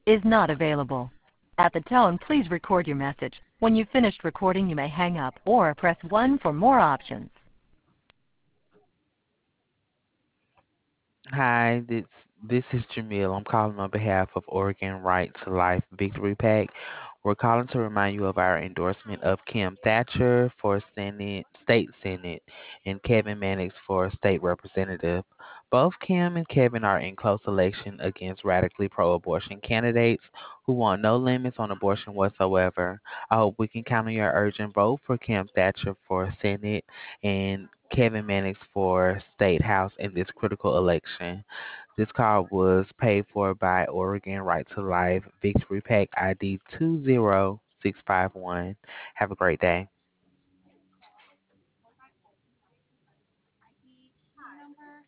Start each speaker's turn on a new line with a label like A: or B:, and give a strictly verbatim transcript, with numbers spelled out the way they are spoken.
A: is not available. At the tone, please record your message. When you've finished recording, you may hang up or press one for more options.
B: Hi, this this is Jamil. I'm calling on behalf of Oregon Right to Life Victory PAC. We're calling to remind you of our endorsement of Kim Thatcher for Senate, State Senate, and Kevin Mannix for State Representative. Both Kim and Kevin are in close election against radically pro-abortion candidates who want no limits on abortion whatsoever. I hope we can count on your urgent vote for Kim Thatcher for Senate and Kevin Mannix for State House in this critical election. This call was paid for by Oregon Right to Life Victory Pack I D two zero six five one. Have a great day.